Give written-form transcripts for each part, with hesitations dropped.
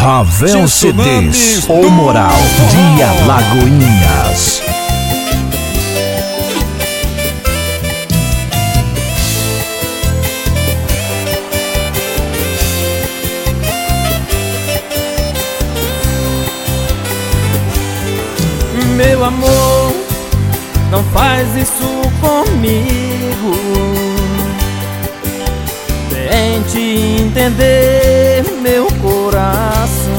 Ravel CDs, o Moral de Alagoinhas. Meu amor, não faz isso comigo. Tente entender meu coração.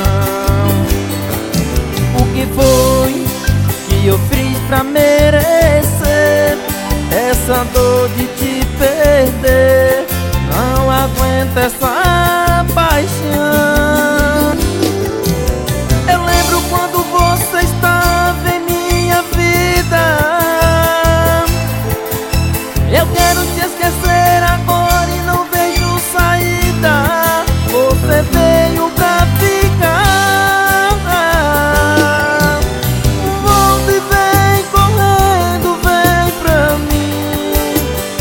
O que foi que eu fiz pra merecer essa dor de te perder? Não aguento essa paixão. Eu lembro quando você estava em minha vida. Eu quero te esquecer agora e não vejo saída. Você veio pra ficar. Volta e vem correndo, vem pra mim.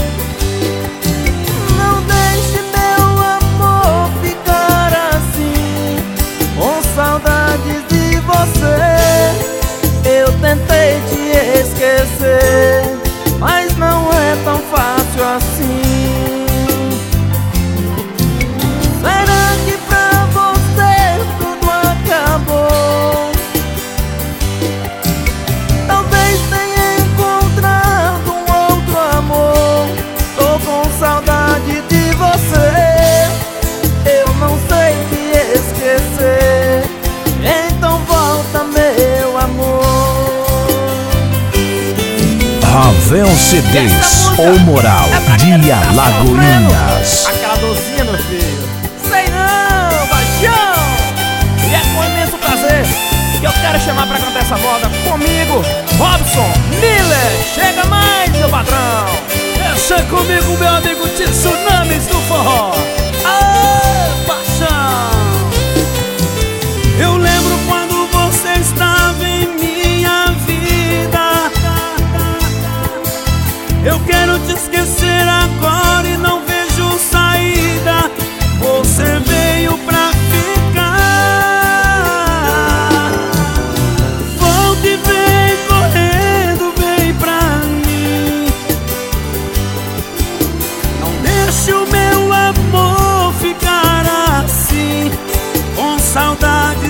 Não deixe meu amor ficar assim, com saudades de você. Eu tentei te esquecer, mas não é tão fácil assim. Será que pra você tudo acabou? Talvez tenha encontrado um outro amor. Tô com saudade de você, eu não sei te esquecer. Então volta, meu amor. Ravel CDs, o Moral de Alagoinhas. Aquela docinha, meu filho. Sei não, baixão. E é com imenso prazer que eu quero chamar pra cantar essa moda comigo, Robson Miller. Chega mais, meu patrão. Deixa comigo, meu amigo Tsunamis do forró. Ah, paixão. Eu lembro quando você estava em minha vida. Eu quero te esquecer agora e não vejo saída. Você veio pra ficar. Volta e vem correndo, vem pra mim. Não deixe o meu amor ficar assim, com saudade